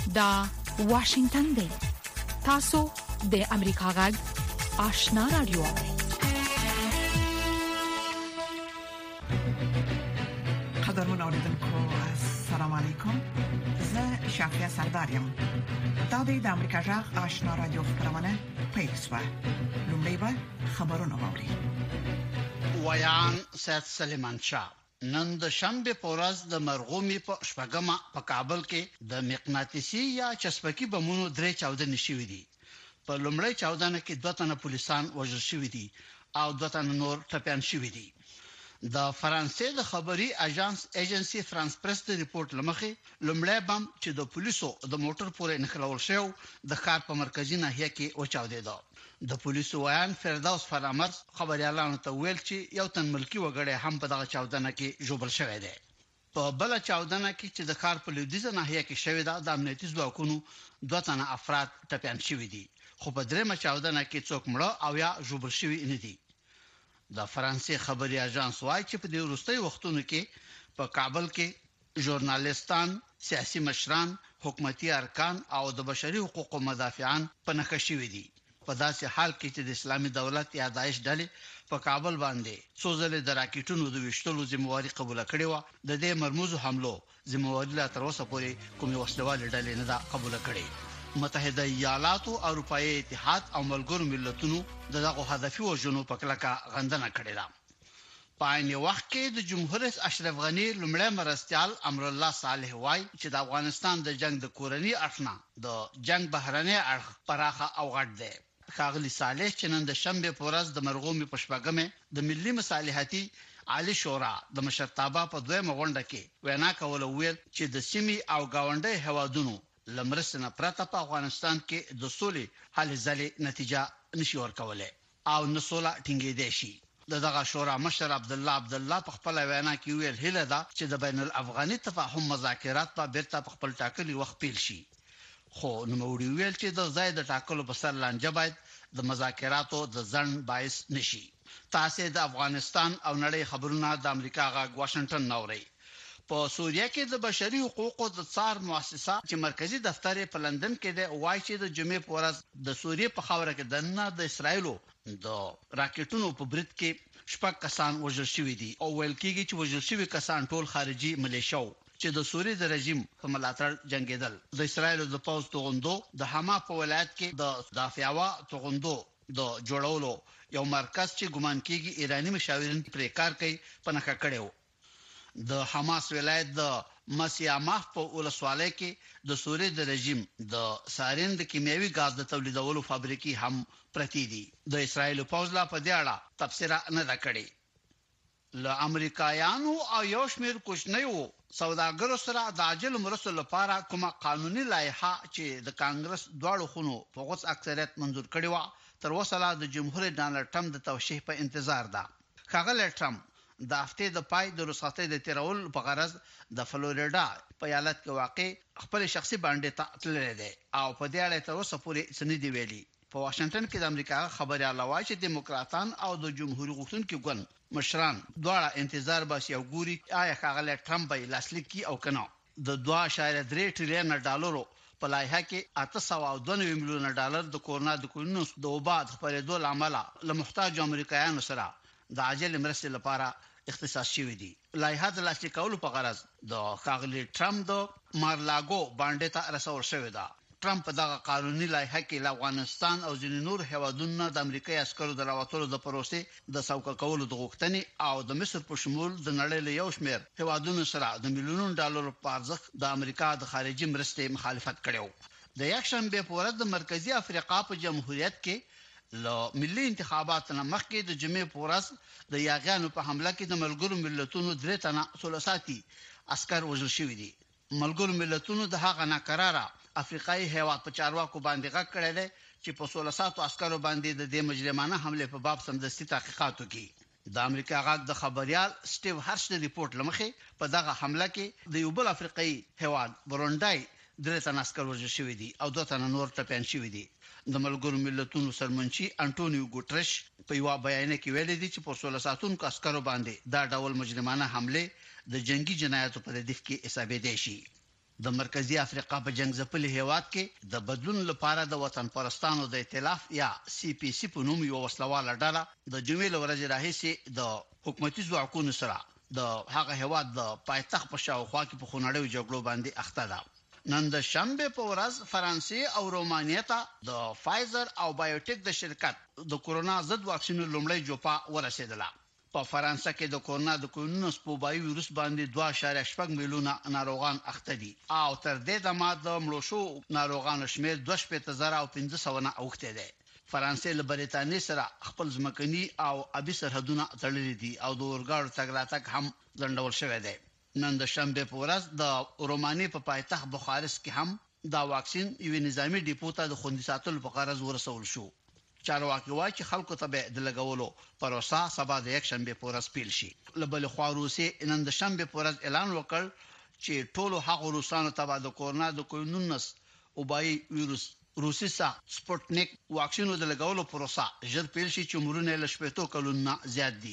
دا واشنگتن دی. تاسو د امریکا غږ آشنا رادیو. قدرمن اوریدونکو السلام علیکم. زه شافیا سردارم. دا د امریکا غږ آشنا رادیو خبرونه پېښه. لومړی به خبرونه واوري. ویان سید سلیمان شاه نن د شنبه په ورځ د مرغومي په شپږمه په کابل کې د مقناطیسي یا چسپکی بمونو درې چاودنې شوې دي. په لومړی چاودنه کې 2 تنه پولیسان وژل شوي دي او 2 تنه نور ټپيان شوي دي. د فرانسې د خبري ایجنسی فرانس پریس د ریپورت لمخې لومړی بم چې د پولیسو د موټر پورې نښلول شو د ښار په مرکزی ناحیه کې وچاودېده. د پولیسو ویان فردوس فرامرز خبريالانو ته ویل چې یو تن ملکی وګړی هم په دغه چاودنه کې ژوبل شوی دی. په بل چاودنه کې چې د ښار په لویدیځه ناحیه کې شوې ده د امنیتي ځواکونو 2 تنه افراد ټپيان شوي دي، خو په درېمه چاودنه کې څوک مړ او یا ژوبل شوي نه دي. د فرانسې خبري اژانس وايي چې په دې وروستي وختونو کې په کابل کې ژورنالیستان، سیاسي مشران، حکومتي ارکان او د بشري حقوقو مدافعان په نښه شوي دي. په داسې حال کې چې د اسلامي دولت یا داعش ډلې په کابل باندې څو ځله د راکټونو د وشتلو ذمہواری قبول کړې و، د دې مرموز حملو ذمہواری لا تر اوسه پورې کومې وسلوال ډلې نه دا قبول کړې. متحده ایالات او اروپאי اتحاد او ملګرو ملتونو دغه هدفي وژنو په کلکه غندنه کړې ده. په عین وخت کې د جمهور رئیس اشرف غنی لومړی مرستيال امر الله صالح وای چې د افغانستان د جنگ د کورنۍ اړخنه د جنگ بهرنۍ اړخ پراخه او غټ دی. ښاغلي صالح چې نن د شنبه په ورځ د مرغومي په شپږمه د ملي مصالحتي عالی شورا د مشرتابه په دویمه غونډه کې وینا کوله ویل چې د سیمې او گاونډي هوادونو لمرسنه پرته په افغانستان کې د سولې حل ځلې نتیجه نشي ورکوله او نسوله ټینګې دي شي. دغه شورا مشر عبد الله په خپل وینا کې ویل هله دا چې د بین الافغاني تفاهم مذاکرات په بیرته په خپل ټاکلي وخت پیل شي. خو نوموړي ویل چې د ځای د ټاکلو په سر لانجه باید د مذاکراتو د ځنډ باعث نشي. تاسو د افغانستان او نړۍ خبرونه د امریکا غږ واشنگټن نوري. په سوریه کې د بشري حقوقو د څار مؤسسه چې مرکزی دفتر په لندن کې دی وایي چې د جمعې په ورځ د سوریه په خاوره کې دنه د اسرایلو د راکټونو په برید کې 6 کسان وژل شوي دي او ویل کېږي چې وژل شوي کسان ټول خارجي ملیشو چې د سوریې د رژیم په ملاتړ جنگیدل. د اسرایل د پوز توغندو د حما په ولایت کې د دافعوا توغندو د جوړولو یو مرکز چې ګمان کېږي ایرانی مشاورین پرې کار کوي په نخښه کړو. د حماس ولایت د مسیامه په ولسوالۍ کې د سوریې د رژیم د سارین د کیمیاوي غاز د تولیدولو فابریکې هم پرتی دي. د اسرایل پوز لا په دې اړه تفسیر نه دا کړی. ل امریکایانو او یو شمېر کوچنیو سوداګرو سره د عاجل مرستو لپاره کومه قانوني لایحه چې د کانګرس دواړو خونو په غوڅ اکثریت منزور کړې و تر اوسه د جمهور رئیس ډانلډ ټرمپ د توشیح په انتظار ده. ښاغلی ټرمپ د هفته د پای د رخصتۍ د تیرول په غرض د فلوریډا په ایالت کې واقع خپل شخصي باندې تللی دی او په دې اړه تر اوسه پورې څه نه دی ویلي. په واشنگټن کې د امریکا خبري علاوه چې دیموکراتان او د جمهوریت غوښتونکو ګوند مشران دواړه انتظار باسي او ګوري آیا ښاغلی ټرمپ به لاسلیک کی او کنه. د 2.3 ټریلیون ډالرو په لایحه کې 892 میلیون ډالر د کورونا د کورونو د وبا د خپرېدو لامل له محتاج امریکایانو سره د عاجل مرستې لپاره اختصاص شوی دی. لایحه د لاسلیک کولو په غرض د ښاغلي ټرمپ د مارلاګو باندې ته رسول شوی دی. ټرمپ دغه قانوني لایحه کې افغانستان او ځینې نور هیوادونو د امریکایي عسکرو د راوتلو د پروسې د سوکه کولو د غوښتنې او د مصر په شمول د نړۍ له یو شمېر هیوادونو سره د میلیونونو ډالرو په ارزښت د امریکا د خارجي مرستې مخالفت کړو. د یکشنبه په ورځ د مرکزی افریقا په جمهوریت کې له ملي انتخاباتو مخکې د جمعې په ورځ د یاغیانو په حمله کې د ملګرو ملتونو 3 تنه ثلثاتي عسكر وژل شوي دي. ملګرو ملتونو د هغه ناکراره افریقایي هیواد په چارواکو باندې غږ کړی دی چې په 1600 عسکرو باندې د دې مجرمانه حمله په باب سمدستي تحقیقات وکړي. د امریکا غږ د خبريال سټیو هرش د ریپورت لمخې په دغه حمله کې د یو بل افریقایي هیواد بروندای 3 تنه عسكر وژل شوي دي او 2 تنه نور ټپيان شوي دي. د ملګرو ملتونو سرمنشي انټونیو ګوټرش په یو بیان کې ویلي دي چې په 1600 عسکرو باندې دا ډول مجرمانه حمله د جنگي جنایاتو په هدف کې حسابې دي شي. د مرکزی افریقا په جنگ ځپلي هیواد کې د بدلون لپاره د وطن پرستانو د ائتلاف یا CPC په نوم یو وسلواله ډله د جمعې ورځې راهیسې د حکومتي ځواکونو سره د هغه هیواد د پایتخت په شاوخوا کې په خونړیو جګړو باندې اخته ده. نن د شنبه په ورځ فرانسې او رومانیا ته د فایزر او بایوټیک د شرکت د کورونا ضد واکسین لومړی جوپا ورسېدله. په فرانسه کې د کورونا د کوینونو سپوبایي ویروس باندې 2.8 میلیونه ناروغان اخته دي او تر دې دمه د مړو شو ناروغانو شمېر 2.1500 نه اوخته دی. فرانسې له بریتانیا سره خپل ځمکني او ابي سرحدونه تړلي دي او د اورګاړو تګ راتګ هم ځنډول شوی دی. نن د شنبه په ورځ د رومانیا په پایتخت بخارست کې هم دا واکسین یو نظامی ډیپو ته د خوندي ساتلو په غرض ورسول شو. چارواکي وايي چې خلکو ته به د لګولو پروسه سبا د یک شنبه په ورځ پیل شي. لبل خو روسي نن د شنبه په ورځ اعلان وکړ چې ټولو هغو روسانو ته د کورونا د کوینونس او بای ویروس روسي سپوتنیک واکسینو د لګولو پروسه ژر پیل شي چې عمرونه له 70 کلونو زیات دي.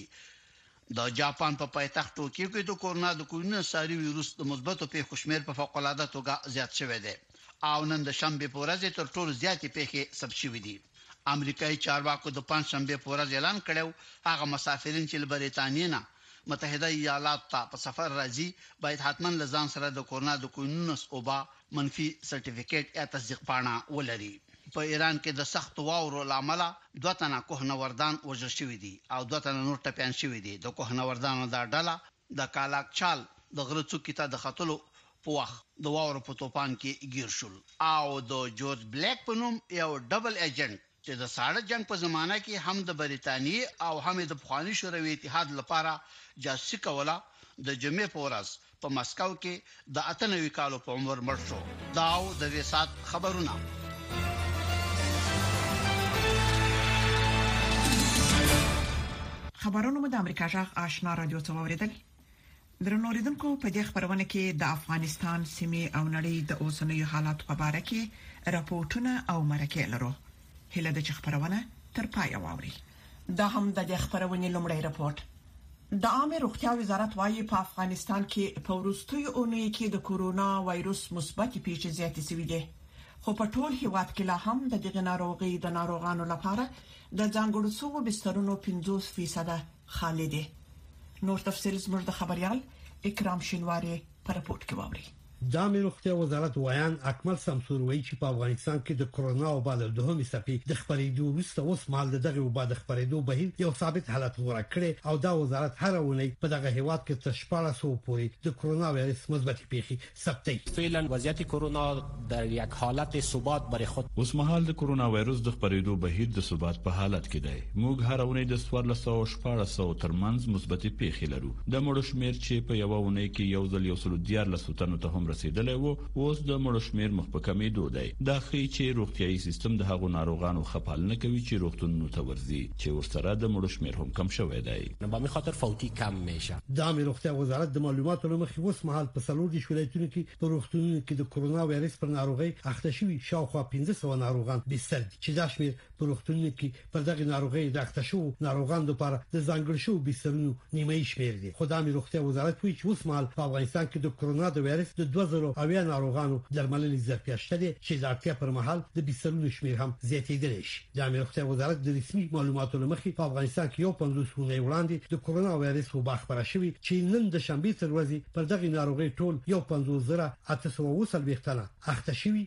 د جاپان په پایتخت ټوکیو کې د کورونا د کوینونس ساري ویروس د مثبتو پیښو شمېر په فوق العاده توګه زیات شوی دی او نن د شنبه په ورځ تر ټولو زیاتې پیښې ثبت شوې دي. امریکایي چارواکو د پنځشنبه په ورځ اعلان کړو هغه مسافرین چې له بریتانیا نه متحده ایالات ته په سفر راځي باید حتماً لزان سره د کورونا د کوینونس اوبا منفي سرټیفیکیټ یا تصدیق پاڼه ولري. په ایران کې د سخت واورو لامل 2 تنه کوهنوردان وژل شوي دي او 2 تنه نور ټپيان شوي دي. د کوهنوردانو د ډله د کالاکچال د غره څوکې ته د خطلو په وخت د واورو په توپان کې گیر شول او د جورج بلیک په نوم یو ډبل ایجنټ چې د ساړه جنگ په زمانہ کې هم د بریتانیا او هم د افغاني شوروي اتحاد لپاره جاسوسي کوله د جمعې په ورځ په مسکو کې د 98 کالو په عمر مړ شو. دا د وسات خبرونه. خبرونه مو د امریکا جغ آشنا رادیو ته اوریدل. درنوریدونکو په دې خبرونه کې د افغانستان سیمې او نړۍ د اوسنیو حالات په اړه کې راپورټونه او مرکې لرو. هله د خبرونه تر پای واوري. دا هم د خبرونه لومړی راپورټ. د عامه روغتیا وزارت وايي په افغانستان کې په وروستیو اونیو کې د کورونا وایروس مثبت پیښې زیاتې شوې دي. خو په ټول هیواد کې لا هم د دغه ناروغي د ناروغانو لپاره د ځانګړو څو بسترونو 50% خالي دي. نور تفصیل زموږ د خبريال اکرام شینواری په راپورټ کې واوري. د عامه روغتیا وزارت وایان اکمل سمسور وایي چې په افغانستان کې د کورونا او بل دوهمې څپې د خبرېدو وروسته اوس مال دغه او بعد خبرېدو بهیر یو ثابت حالت غوړه کړي او دا وزارت هر ونی په دغه هیواد کې تر 1400 پورې د کورونا وایرس مثبت پیښې ثبتې. فعلا وضعیت کورونا در یک حالت ثبات برای خود اوس مهال د کورونا وایرس د خبرېدو بهیر د ثبات په حالت کې دی. موږ هر ونی د 1400 ترمنځ مثبت پیښې لرو. د مړو شمیر چې په یو ونی کې یو ځل 114 تنو ته هم رسیدلی وو اوس د مړو شمیر مخ په کمیدو دی. دا ښیي چې روغتيایي سیستم د هغو ناروغانو خپل نه کوي چې روغتونونو ته ورځي چې ورسره د مړو شمیر هم کم شوی دی. به همین خاطر فوتی کم میشه. د عامه روغتیا وزارت د معلوماتو لمخې اوس مهال په څلور دي ولایتونو کې په روغتونونو کې د کورونا وایرس پر ناروغي اخته شوي شاوخوا 1500 ناروغان بستر دي چې دا شمیر په روغتونونو کې پر دغه ناروغي د اخته شو ناروغان لپاره د ځانګړي شو بسترونو نیمه شمیر دي. خو د عامه روغتیا وزارت وایي چې اوس مهال په افغانستان کې د کورونا د وایرس د 2000 ناروغانو درملنې ظرفیت دي چې د اړتیا پر مهال د بسترونو شمیر هم زیاتېدلی شي. د عامه روغتیا وزارت د رسمي معلوماتو لمخې په افغانستان کې یو 50 ونې وړاندې د کورونا وایرس وبا خبره شوې چې نن د شنبه تر ورځې پر دغه ناروغي ټول یو 50840 تنه اخته شوي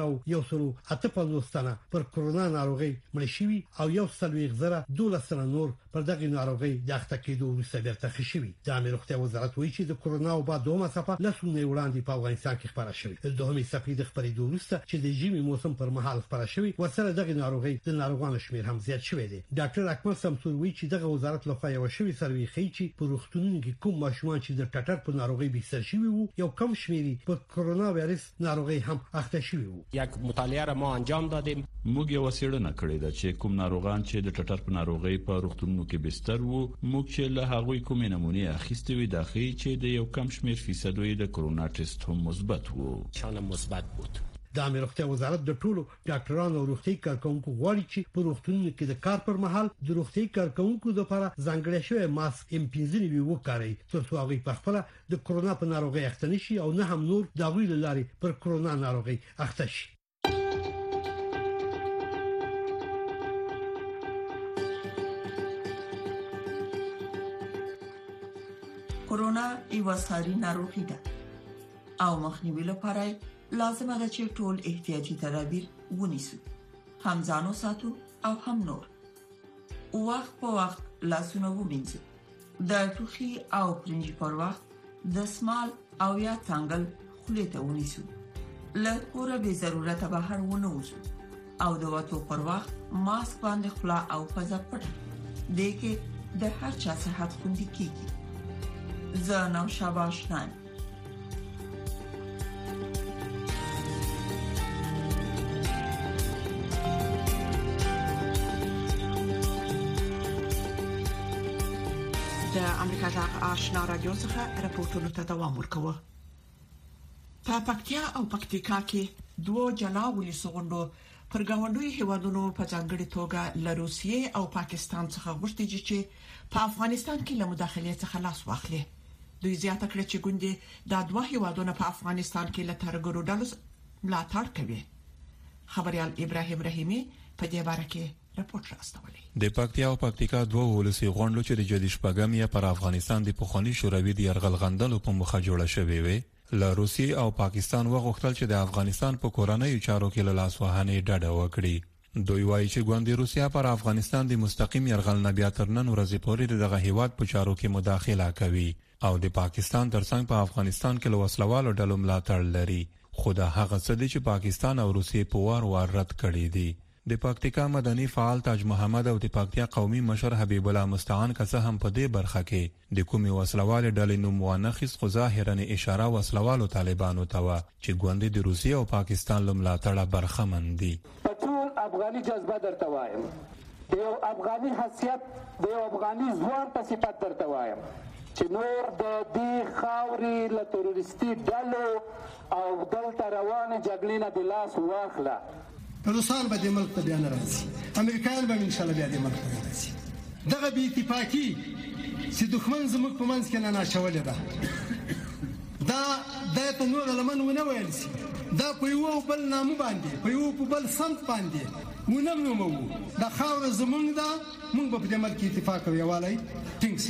2158 تنه پر کورونا ناروغي مړ شوي او یو 112 تنه نور پر دغه ناروغي د اخته کېدو وروسته بیرته ښه شوي. د عامه روغتیا وزارت وایي چې د کورونا وبا دومره څپه لسونه وړاندې په افغانستان کې خبره شوې. د دوهمې څپې د خبرېدو وروسته چې د ژمي موسم پر مهال خبره شوې ورسره دغه ناروغي د ناروغانو شمیر هم زیات شوی دی. ډاکټر اکمل سمسور وایي چې دغه وزارت لخوا یو شوی سروي ښیي چې په روغتونونو کې کوم ماشومان چې د ټټر په ناروغي بستر شوي وو یو کم شمیري په کورونا وایرس ناروغي هم اخته شوي وو. یک مطالعه را ما انجام دادیم. موږ یو څېړنه کړې ده چې کوم ناروغان چې د ټټر په ناروغي په روغتونونو کې بستر وو موږ چې له هغوی کومې نمونې اخیستې وې دا ښیي چې د یو کم شمیر فیصدوی د کورونا ټیسټ هم مثبت وو. شان مثبت بود. د امیر روغتیا وزارت د ټولو ډاکټرانو او روغتي کارکونکو غواړي چې په روغتونونو کې د کار پر مهال د روغتي کارکونکو لپاره ځانګړی شوی ماسک M15 وکړي ترڅو هغه په خپل د کرونا په ناروغي اخته نشي او نه هم نور د غوړي لارې پر کرونا ناروغي اخته شي. کرونا یو ساري ناروغي ده او مخنیوي لپاره لازم ده چې ټول احتیاطي تدابیر ونیسو، هم ځانو ساتو او هم نور. وخت په وخت لاسونه ومینځو، د ټوخي او پرنجي پر وخت د سمال او یا څنګل خولې ته ونیسو، له کوره به ضرورت بهر ونه وځو او د وټو پر وخت ماسک باندې خلا او پزه پټ دې کې د هر چا صحت خوندي کیږي. زنو شاباشنان د امریکا جغ آشنا رادیو څخه راپورټونه ته دوام ورکوي. په پکتیا او پکتیکا کې دوه جلا ولسي غونډو پر ګاونډي هیوادونو په ځانګړي توګه له روسیې او پاکستان څخه غوښتي چې په افغانستان کې له مداخلې څخه لاس واخلي. دوی زیاته کړه چې ګوندې د دوه هیوادونو په افغانستان کې له ترګرو ډلو ملاتړ کوي. خبريال ابراهيم رحيمي په دې باره کې راپورټ راستولی. د پکتیا او پکتیکا دوه ولسي غونډو چې د جدي شپږم یا پر افغانستان د پخوانی شوروي د يرغلغندلو په مخه جوړه شوې وي، له روسیې او پاکستان وغوښتل چې د افغانستان په کورنۍ چارو کې له لاسوهنې ډډه وکړي. دوی وایي چې ګوندې روسیا پر افغانستان د مستقیم يرغل نه بیا تر نن ورځې پورې دغه هیواد په چارو کې مداخله کوي او د پاکستان ترڅنګ په افغانستان کې له وسلوالو ډلو ملاتړ لري. خو دا هغه څه دي چې پاکستان او روسیې په وار رد کړي دي. د پکتیکا مدني فعال تاج محمد او د پکتیا قومي مشر حبیب الله مستعان کسه هم په دې برخه کې د کومي وسلوال ډلې نوم وانخیس، خو ظاهرا اشاره وسلوالو طالبانو ته و چې ګوندې د روسیې او پاکستان له ملاتړه برخمن دي. ټول افغاني جذبه درته وایم، د یو افغاني حیثیت، د یو افغاني ځوان په صفت درته وایم چې نور د دې خاورې له تروریستي ډلو او دلته روانې جګړې نه د لاس واخله. روسان به د ملک ته بیا نه راځي، امریکایان به ان شاء الله بیا د ملک ته راځي. دغه بې اتفاقي چې دښمن زموږ په منځ کې نه ناشولې ده، دا ته نور لمن ونه ویل شي، دا په یو بل نامه باندې، په یو بل سمت باندې مونږ نومو. دا خاور زموږ ده، موږ به په دې ملک اتفاق او یووالی ټینګ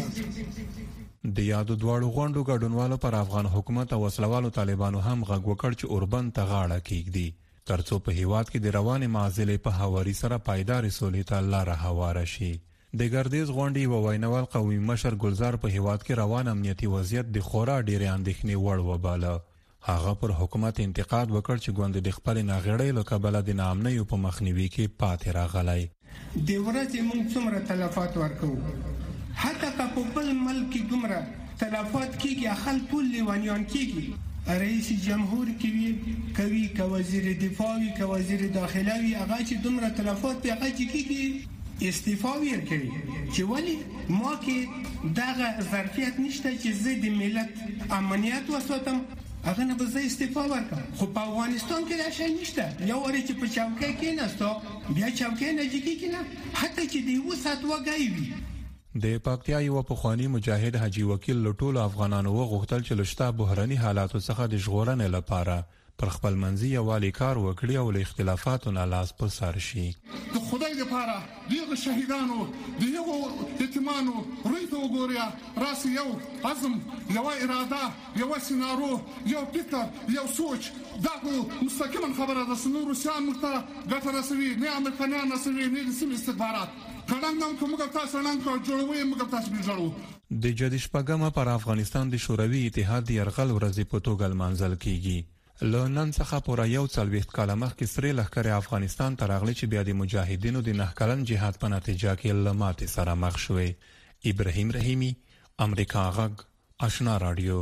ساتو. د یادو دواړو غونډو ګډونوالو پر افغان حکومت او وسلوالو طالبانو هم غږ وکړ چې اوربند ته غاړه کېږدي ترڅو په هیواد کې د روانې معضلې په هواري سره پایدارې سولې ته لاره هواره شي. د ګردیز غونډې و ویناول قومي مشر ګلزار په هیواد کې روان امنیتي وضعیت د خورا ډېرې اندېښنې وړ وباله. هغه پر حکومت انتقاد وکړ چې ګوند د خپل ناغړې له کبله د ناامنۍ په مخنیوي کې پاتې راغلی. د ورځې موږ څومره تلفات ورکوو، حتی په بل ملک کې دومره تلفات کېږي، خلک ټول لیوانیان کېږي. رئیس جمهور کوي که وزیر دفاع وي که وزیر داخله وي، هغه چې دومره تلفات په هغه کې استعفا ورکوي چې ولی ما کې دغه ظرفیت نشته چې زه د ملت امنیت وساتم، هغه نه به زه استعفا ورکړم. خو په افغانستان کې دا شی نشته. یو وری چې په چوکۍ کېناستو بیا چوکۍ نه جګېږي نه، حتی چې د یو ساعت وګای وي. د پکتیا یو پخوانی مجاهد حاجی وکیل لټول افغانانو وغوښتل چې لشتہ بحراني حالاتو څخه د ژغورنې لپاره پر خپل منځي یووالي کار وکړي او له اختلافاتو نه لاس په سر شي. د خدای لپاره دغه شهیدانو دغه یتیمانو روی ته وګورئ، راسي یو عزم، یو اراده، یو سينارو، یو فکر، یو سوچ. دا مستقیما خبره ده چې نور روسیان موږ ته ګټه رسوي، نه امریکایان رسوي، نه د سیمې استخبارات. کله کومه تاسو نن کو جوړوي، موږ تاسو به جوړو. د جدي شپږمه پر افغانستان د شوروي اتحاد يرغل ورځې په توګه لمانځل کیږي. له نن څخه پوره یو 40 کاله مخکې سری لښکر افغانستان ته راغلی چې بیا د مجاهدینو د 9 کلن جهاد په نتیجه کې له ماتې سره مخ شوی. ابراهیم رحیمی، امریکا غږ، آشنا رادیو.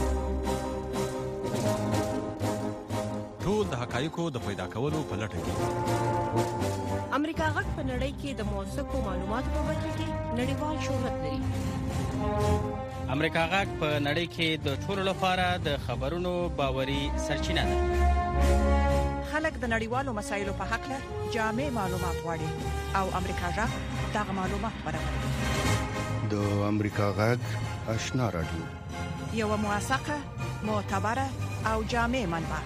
ټول د حقایقو د پیدا کولو په لټه کې امریکا غږ په نړۍ کې د موثقو معلوماتو په برخه کې نړیوال شهرت لري. امریکا غږ په نړۍ کې د ټولو لپاره د خبرونو باوري سرچینه ده. خلک د نړیوالو مسایلو په حق له جامع معلومات غواړي او امریکا جغ دغه معلومات برابروي. د امریکا غږ آشنا رادیو، یو موثقه، معتبره او جامع منبع.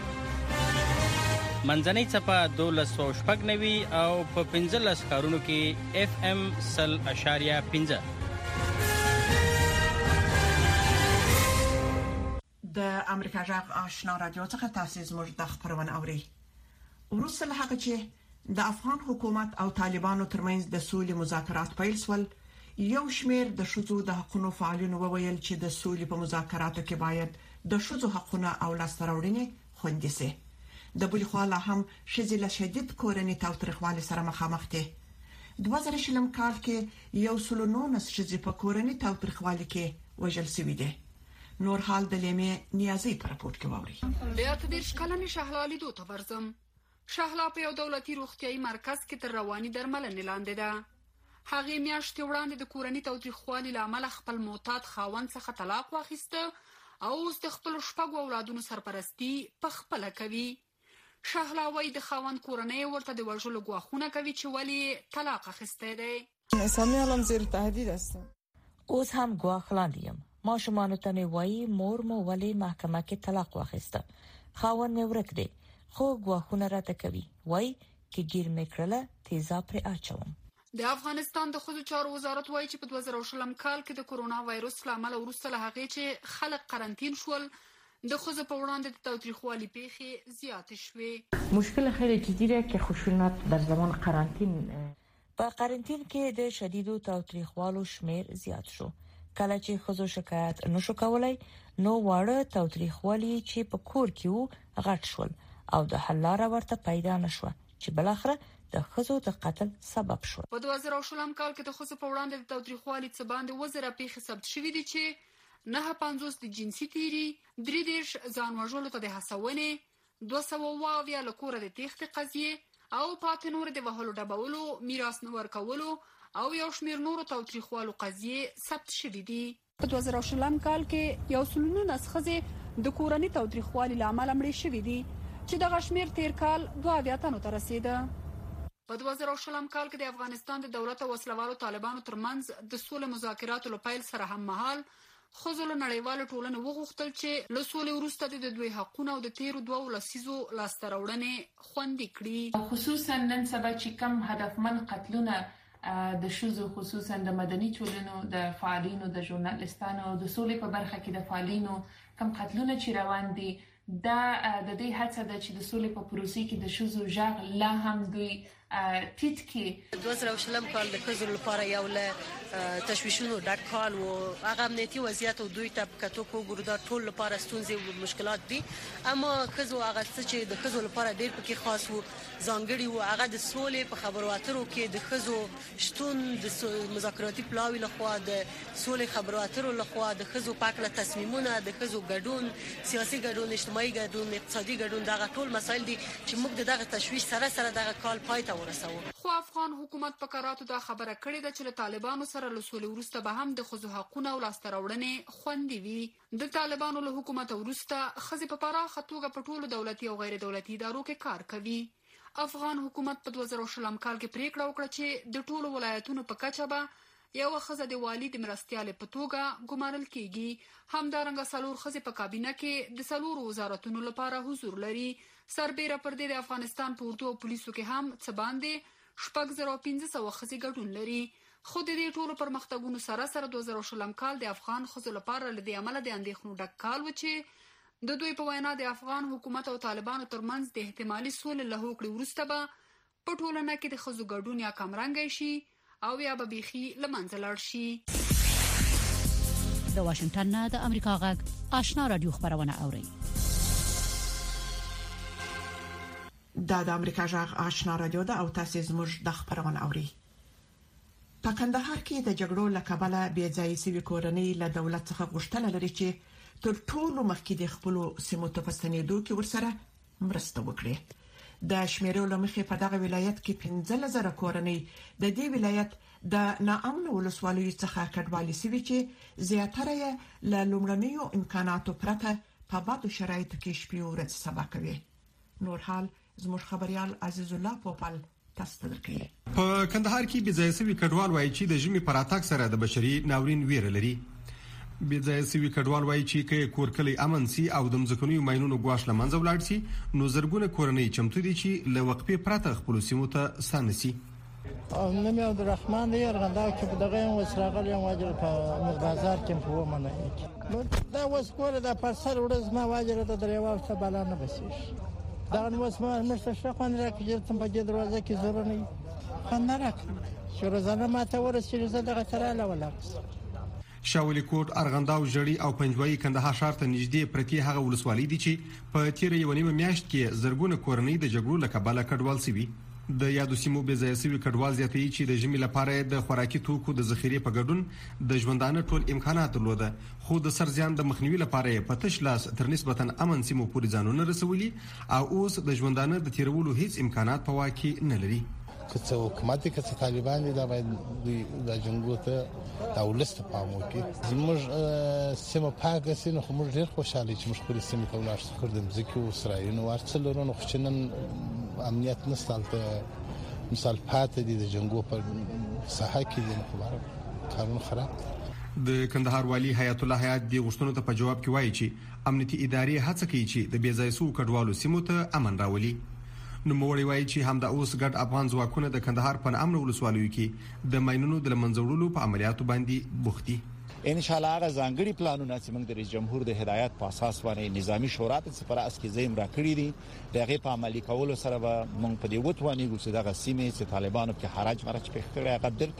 منځنۍ چپه 1290 او په 15 ښارونو کې FM 100.5. د امریکا جغ آشنا رادیو څخه تاسو زموږ د خبرونه اوري. وروسته له هغه چې د افغان حکومت او طالبانو ترمنځ د سولې مذاکرات پیل شول، یو شمېر د شذو د حقوقو فعالینو وویل چې د سولې په مذاکراتو کې باید د شذو حقوقونه او لاسته راوړنې خوندي شي. د بل خوا لا هم شذې له شدید کورنۍ تاوتریخوالي سره مخامخ دي. 2000 کال کې یو سلونو نس شذې په کورنۍ تاوتریخوالي کې وژل شوی دي. نور حال د لیمه نیازي پر راپورټ کې ووري. د 18 کلنې شهلا لیدو ته ورزم. شهلا په یو دولتي روغتيایي مرکز کې تر رواني درملنې لاندې ده. هغه میاشتې وړاندې د کورنۍ تاوتریخوالي لامل خپل معتاد خاوند څخه طلاق واخیسته او اوس د خپل شپږ اولادونو سرپرستی په خپل کوي. شهلا وايي د خاوند کورنۍ ورته د وژلو غواخونه کوي چې ولی طلاق اخیسته دی. اسامي علم زیر تهدید است. اوس هم غواخلاندیم. ما شمانو ته می وایي مور مو ولی محکمه کې طلاق واخیسته. خاوند مې ورک دی. خو غواخونه راته کوي. وای کې گیر میکړله تیزاب پر اچوم. د افغانستان د خود چارو وزارت وایي چې په 2020 کال کې د کرونا وایروس لامل وروسته له هغه چې خلک قرنطین شول، د خود په وړاندې د تاوتریخوالي پیښې زیات شوې. مشکل خیلی جدی را که خشونت در زمان قرنطین په قرنطین کې د شدیدو تاوتریخوالو شمیر زیات شو. کله چې خزو شکایت نشو کولای، نو واړه تاوتریخوالي چې په کور کې وو غټ شول او د حل لاره ورته پیدا نشو چې بلاخره د خزو د قتل سبب شو. په 2020 کال کې د خزو په وړاندې د تاوتریخوالي څخه باندې وزره پیښې ثبت شوې دي چې 950 د جنسي تیری، 3 ځان وژلو ته د هڅونې، 200 له کوره د تېښتې قضیې او پاتې نور د وهلو ډبولو، میراث نه ورکولو او یو شمېر نورو تاوتریخوالو قضیې ثبت شوې دي. په 2020 کال کې یو سلونو نس ښځې د کورنۍ تاوتریخوالي لامل مړې شوې دي چې دغه شمېر تیر کال 22 تنو ته رسیده. په 2020 کال کې د افغانستان د دولت او وسلوالو طالبانو ترمنځ د سولې مذاکراتو لپاره سره هم مهال خزو له نړیواله ټولنې وغوښتل چې له سولې وروسته د دوی حقوقونه او د تیرو 2 لسیزو لاسته راوړنې خوندي کړي. خصوصا نن سبا چې کم هدفمن قتلونه د شذو، خصوصا د مدني ټولنو د فعالینو، د ژورنالیستانو، د سولې په برخه کې د فعالینو کم قتلونه چې روان دي، دا د دې هڅه ده چې د سولې په پروسې کې د شذو ژغ لا هم دوی ټیټ کې. 2020 کال د خزو لپاره یو له تشویشونو ډک کال او هغه امنیتي وضعیت او دوی ته کتو کو ګوردا ټول لپاره ستونزې او مشکلات دي، اما خزو هغه چې د خزو لپاره ډېر پکې خاص وو ځانګړي وو هغه د سولې په خبرو اترو کې د خزو شتون، د مذاکراتي پلاوی لخوا، د سولې خبرو اترو لخوا، د خزو پاکله تصمیمونه، د خزو ګډون، سیاسي ګډون، اجتماعي ګډون، اقتصادي ګډون، دغه ټول مسایل دي چې موږ دغه تشویش سره دغه کال پای ته ورسوو. خو افغان حکومت په قراراتو دا خبره کړې ده چې له طالبانو سره له سولې وروسته به هم د خزو حقوقونه او لاسته راوړنې خوندي وي. د طالبانو له حکومت وروسته خزې په پراخه توګه په ټولو دولتي او غیر دولتي ادارو کې کار کوي. افغان حکومت په 2020 کال کې پریکړه وکړه چې د ټولو ولایتونو په کچه به یو خزه د والی د مرستياله په توګه ګمارل کیږي. همدارنګه څلور خزې په کابینه کې د څلور وزارتونو لپاره حضور لري. سربېره پر دې د افغانستان په اردو او پولیسو کې هم څه باندې 1500 خزې ګډون لري. خو د دې ټولو پرمختګونو سره 2020 کال د افغان خزو لپاره لدې عمله د اندېښنو ډک کال و چې د دوی په وینا د افغان حکومت او طالبانو ترمنځ د احتمالي سولې له هوکړې وروسته به په ټولنه کې د خزو ګډون یا کمرنګ شي او یا به بيخي لمنځه لاړ شي. د واشنگټن نه د امریکا غږ آشنا رادیو خبرونه اوري. دا د امریکا غږ آشنا رادیو ده او تاسو زموږ د خبرونه اوري. په کندهار کې د جګړو لکبله بې ځای سوي کورنۍ له دولت څخه غوښتنه لري چې تر ټولو مخکې د خپل سیمو ته پستنېدو کې ورسره مرسته وکړي. د شمیرو لمخې په دغه ولایت کې 15000 کورنۍ د دې ولایت د ناامن ولسوالیو څخه کډوالي سوي چې زیاتره یې له لومړنیو امکاناتو پرته په بادو شرایطو کې شپې او ورځې سبا کوي. نور حال زموږ خبريال عزیز الله پوپل تاسو ته کوي. په کندهار کې بځای سوي کډوال وایي چې د ژمي پر اتاک سره د بشري ناورین ویره لري. بځای سوي کډوال وایي چې کې کورکلي امن سي او د مځکنیو ماينونو ګواښ لمنځه ولاړ سي نو زرګونه کورنۍ چمتو دي چې له وقفې پرته خپل سیمو ته ستانسي. نمی عبدالرحمن دی ارغنده که په دغه وسراغل یم واجر په بازار کې په ومنه دا وسکوره د پرسر ورځ ما واجر د دریوا څخه بالا نه بسیش دا نو اسمه مشته خوان راکې تم په دروازه کې زور نه خوان راکې شو روزانه ما ته ورسېږي زه دغه تراله ولا شاولی کوټ ارغنده او جړی او پنجوای کندهار ښار ته نږدې پرتی هغه ولسوالۍ دي چې په تیر یو نیمه میاشت کې زرګونه کورنۍ د جګړو له کبله کډوال سوي. د یادو سیمو بځای سوي کډوال زیاتوي چې د ژمي لپاره د خوراکي توکو د ذخیرې په ګډون د ژوندانه ټول امکانات درلوده خو د سرزیان د مخنیوي لپاره په تش لاس تر نسبتا امن سیمو پورې ځانونه رسولي او اوس د ژوندانه د تیرولو هیڅ امکانات په واکه نه لري. که څه حکومت کې څه طالبان دي دا باید د جنگو ته د ولست په مو کې زموږ سیمه پاکه سینه خو موږ ډیر خوشاله چې موږ خپل سیمه ته ولاړ شو د مزکو اسرائیل نو ورڅلورو نو خچنن امنیت نستالته مثال پاتې دي د جنگو په ساحه کې د مخبر قانون خراب. د کندهار والی حیات الله حیات دی غوښتنو ته په جواب کې وایي چې امنیتي ادارې هڅه کوي چې د بې ځای سوو کډوالو سیمو ته امن راولي. نو موړی وایي چې همدا اوس ګډ افغان ځواکونه د کندهار په امن ولسوالیو کې د ماينونو د منځوړلو په عملیاتو باندې بوختي. ان شاء الله هغه ځانګړي پلانونه چې موږ د رئیس جمهور د هدایت په اساس باندې نظامی شورا ته سپارښت کې زیم راکړي دي دغه په عملي کولو سره به موږ په دې وټوانی چې دغه سیمې چې طالبانو په حراج مرچ په خپل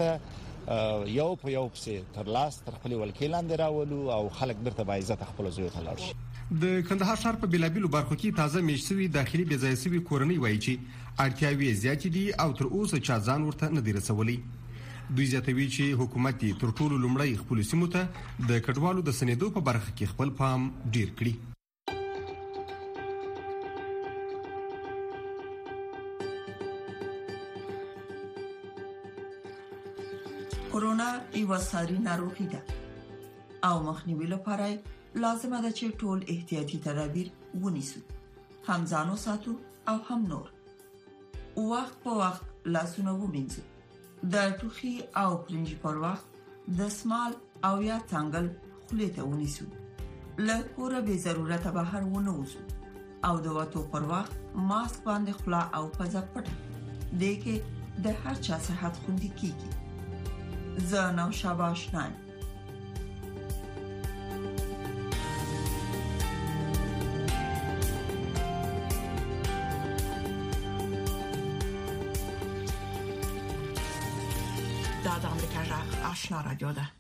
قدرته یو په یو څه تر لاس تر خپل ولکیلان دراولو او خلک درته به عزت خپل زوی ته لاړ شي. د کندهار ښار په بلابلو برخو کې تازه میشتوي داخلي بځایسوي کورنۍ وایي چې اړتیاوي زیات دي او تر اوسه چا ځان ورته نه دی رسولي. دوی زیاتوي چې حکومت تر ټولو لومړی خپل سیمو ته د کډوالو د سنیدو په برخه کې خپل پام ډیر کړي. کورونا یو ساري ناروغي ده او مخنیوي لپاره لازم ده چې ټول احتیاطي تدابیر ونیسو، هم ځانو ساتو او هم نور. وخت په وخت لاسونه ومینځو، د ټوخي او پرنجي پر وخت د سمال او یا څنګل خولې ته ونیسو. له کوره به ضرورت بهر ونه وځو او د وټو پر وخت ماسک باندې خلا او پزه پټه دې کې د هر چا صحت خوندي کیږي. زه نو شاباش نایم. د امریکا جغ آشنا رادیو ده.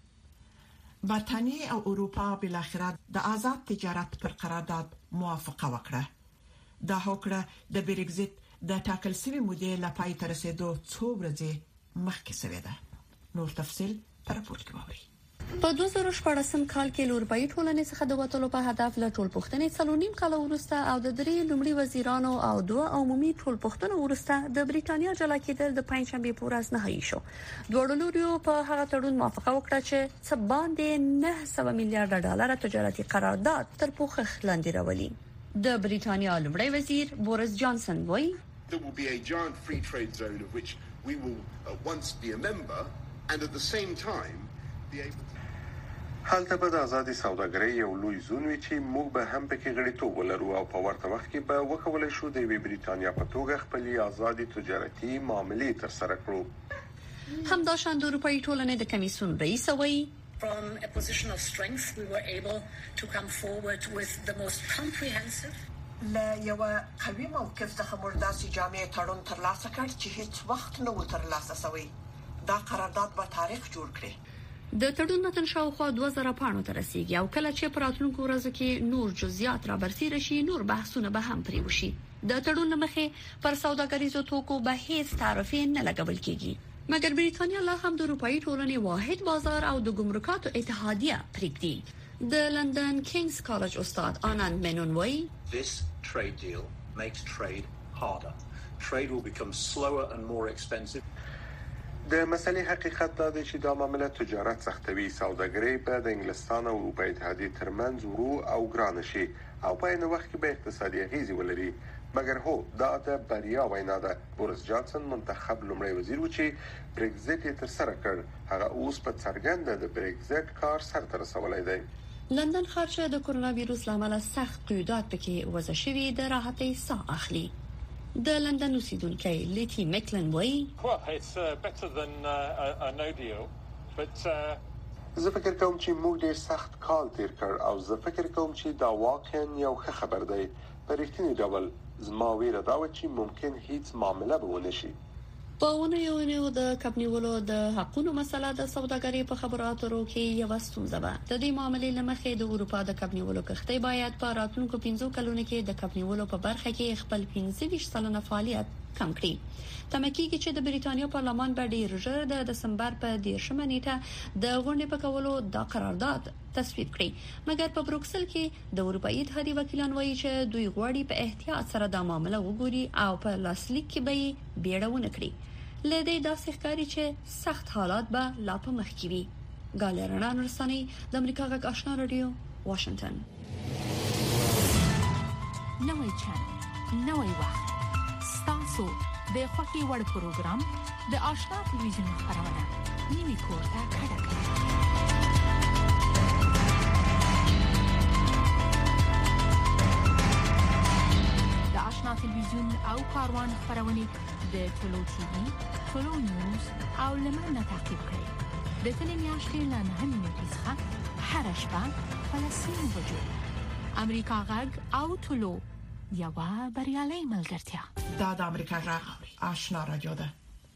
برتانیې او اروپا بل اخر د آزاد تجارت پر قرارداد موافقه وکړه. دا هوکړه د بریگزیت د ټاکل شوی مودې لپاره تر رسیدو څو ورځې مخکې شوې ده. نور تفصيل پر راپور کې ووري. په 2014 کال کې لوربای ټولنې څخه د وټلو په هدف له ټول پښتنې څلونیم کال وروسته او د درې لومړي وزیرانو او دوه عمومي ټول پښتنو وروسته د بریټانیا جلا کېدل د پنځشنبه په ورځ نهایی شو. دوه لوريو په هغه تړون موافقه وکړه چې څه باندې 900 میلیارډ ډالر تجارتي قرارداد تر پوښښ لاندې راولي. د بریټانیا لومړي وزیر بوریس جانسن وایي There will be a giant free trade zone of which we will once be a member and at the same time be able to حالته به د آزادي سوداګرۍ یو لوی زون وي چې موږ به هم پکې غړیتوب ولرو او په ورته وخت کې به وکولای شو د بریټانیا په توګه خپلې آزادي تجارتي معاملې ترسره کړو. همداشان د اروپאי ټولنې د کمیسیون رئیس وایي From a position of strength we were able to come forward with the most comprehensive لا یو قوي موقف څخه مرداسي جامع تړون ترلاسه کړ چې هیڅ وخت نه و ترلاسه شوی. دا قرارداد به تاریخ جوړ کړي. د تړون متن شاوخوا 2000 پاڼو ته رسیدي او کله چې پر راتلونکو ورځو کې نور جزئیات را برسېره شي نور بحثونه به هم پرې وشي. د تړون مخې پر سوداګریزو توکو به هیڅ تعرفې نه لګول کېږي. مګر بریټانیا لا هم د اروپאי ټولنې واحد بازار او د ګمرکاتو اتحادیه پریږدي. د لندن کینګز کالج استاد آنند مینون وایي This trade deal makes trade harder. Trade will become slower and more expensive. د مسلې حقیقت دا دی چې دا معامله تجارت سختوي. سوداګري په د انګلستان او اروپا اتحادیې ترمنځ ورو او ګران شي او په عین وخت کې به اقتصادي اغیزې ولري. مګر هو دا د بریا وینا ده. بوریس جانسن منتخب لومړی وزیر و چې برگزیت یې تر سره کړ. هغه اوس په څرګنده د برگزیت کار سرته رسولی دی. لندن ښار چې د کرونا وایروس لامل سخت قیودات پکې وضع شوی د راحتي ساه اخلي. د لندن اوسیدونکو لیتی میکلن وایي زه فکر کوم چې موږ ډیر سخت کال تیر کړ او زه فکر کوم چې دا واقعا یو ښه خبر دی. په رښتیني ډول زما ویره دا و چې ممکن هیڅ معامله به ونه شي. په ونیو د کمپنیولو د حقوقو مسله د سوداګرۍ په خبرو اترو کې یو ستونزه ده. د دې معاملې لمخې د اروپا د کمپنیولو کښتۍ باید په راتلونکو 15 کلونو کې د کمپنیولو په برخه کې خپل 25% فعالیت کم کړي. تمکیږي چې د بریټانیا پارلمان به ډیر ژر د دسمبر په 10 نیټه د غونډې په کولو د قرارداد تصویب کړي. مګر په بروکسل کې د اروپאי اتحادیې وکیلان وایي چې دوی غواړي په احتیاط سره د معاملې وګوري او په لاسلیک کې به بیړونه کړي. لدې داسې ښکاري چې سخت حالات به لا په مخ کې وي. ګالرنا نورستاني د امریکا غږ آشنا رادیو واشنگټن. نوې چانل نوې وخت ستاسو د خوښي وړ پروګرام د آشنا ټلویزیون خبرونه نیمه کوټه کډه کړئ. د آشنا ټلویزیون او کاروان خبرونه د ټولو ټي وي، ټولو نیوز او لمنه تعقیب کړئ. د ټولې میاشتې له 9 نیټې څخه هر شپه فلسطین وجود امریکا غږ او ټولو یو بریالي ملګرتیا. دا د امریکا غږ آشنا رادیو ده.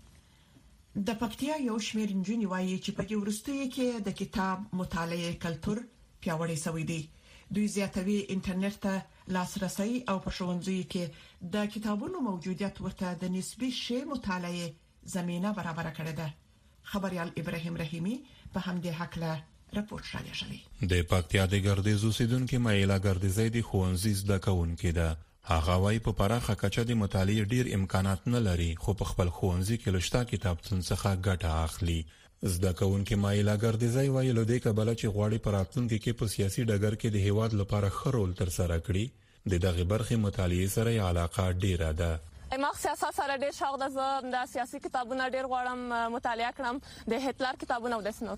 د پکتیا یو شمېر نجونې وایي چې په دې ورستیو کې د کتاب مطالعه کلتور پیاوړی شوی دی. دوی زیاتوي انټرنیټ ته لاسرسي او په ښوونځیو کې د کتابونو موجودیت ورته د نسبي شی مطالعه زمينه برابر کړې ده. خبريال ابراهيم رحيمي په همدې حق له راپورټ راغلی. د پکتیا د ګردیز اوسیدونکو مایلا ګردیزي د ښوونځي زده کوونکې ده. هغه وايي په پراخه کچه د مطالعې ډیر امکانات نه لري، خو په خپل ښوونځي کې لښتا کتابتون څخه ګټه اخلي. زده کوونکې مایلا ګردیزي وايي لدې کبل چې غواړي په راتلونکي کې په سیاسي ډګر کې د هیواد لپاره خرول تر سره کړي. د دغه برخې مطالعې سره علاقه ډیره ده. ما سیاست سره ډیر شوق ده. زه د سیاسي کتابونه ډیر غواړم مطالعه کړم، د هټلر کتابونه او د سنوت.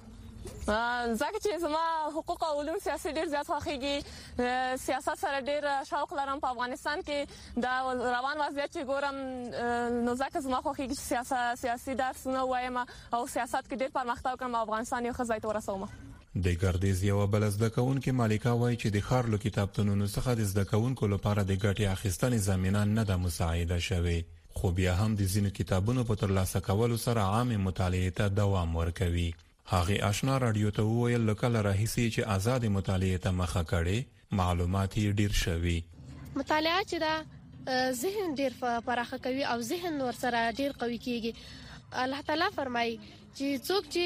ځکه چې زما حقوق او علوم سیاسي ډیر زیات خوښیږي. سیاست سره ډیر شوق لرم. په افغانستان کې د روان وضعیت چې ګورم نو ځکه زما خوښیږي چې سیاسي درسونه وایم او سیاست کې ډیر پرمختګ وکړم او افغانستان یو ښه ځای ته ورسوم. د ګردیز یو بل زده کوونکې مالکا وایي چې د خارلو کتابتونونو څخه د زده کوونکو لپاره د ګټې اخیستنې زمينه نه ده مساعده شوې، خو بیا هم د ځینو کتابونو په ترلاسه کولو سره عامه مطالعې ته دوام ورکوي. هغه آشنا رادیو ته وویل لکه راهیسي چې آزاد مطالعې ته مخه کړي معلومات ډیر شوي. مطالعه چې دا ذهن ډیر پراخه کوي او ذهن ور سره ډیر قوي کیږي. الله تعالی فرمایي چې څوک چې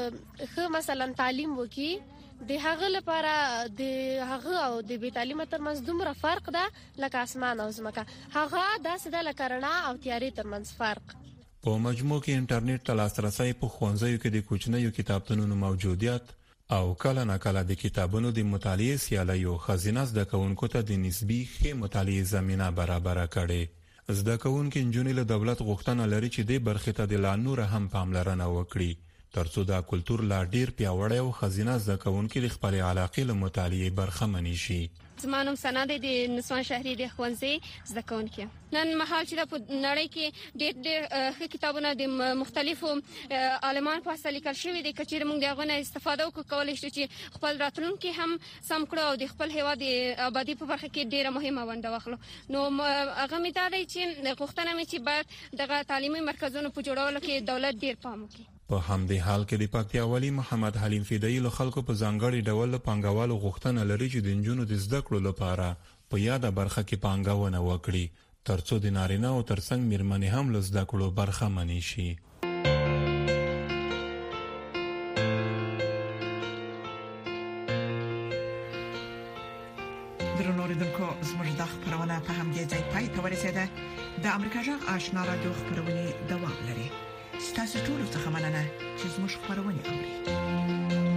مثلا تعلیم وکي د هغه لپاره د هغه او د بي تعلیمه ترمنځ دومره فرق ده لکه اسمان او زمکه. هغه داسې د لکرنا او تیاری ترمنځ فرق. په مجموع کې انټرنیټ ته لاسرسي په ښوونځیو کې د کوچنیو کتابتونونو موجودیت او کله ناکله د کتابونو د مطالعې سیالیو خزینه زده کوونکو ته د نسبی ښه مطالعې زمينه برابر کړي. زده کوونکو انجونې له دولت غوښتنه لري چې د برخې ته د لا نور هم پاملرنه وکړي ترڅو دا کلچر لا ډیر پیاوړی او خزینه زده کوونکو د خپل علاقې له مطالعې برخمن شي. زمانم سند د نسوان شهري د ښوونځي زده کوونکو نن مهال چې په نړۍ کې ډېر کتابونه د مختلفو عالمان په اصل لیکل شوی دي چې موږ دغه نه استفاده وکولای شو چې خپل راتلونکي هم سم کړو او د خپل هیواد آبادی په برخه کې ډېره مهمه ونډه واخلو. نو هغه می دا دی چې غوښتنه مې چې باید دغه تعلیمي مرکزونو په جوړولو کې دولت ډېر پام وکړي. په همدې حال کې د پکتیا والی محمد حلیم فدایی له خلکو په ځانګړي ډول پانګوالو غوښتنه لري چې د نجونو د زده کړو لپاره په یاده برخه کې پانګونه وکړي ترڅو د نارینه او ترڅنګ میرمنې هم له زده کړو برخمن شي. درنو لیدونکو زموږ د خبرونه په همدې ځای پای ته ورسېده. د امریکا جغ آشنا رادیو خبرونه دوام لري. ستاسو ټول څه مننه چې زموږ خبرونه اوري.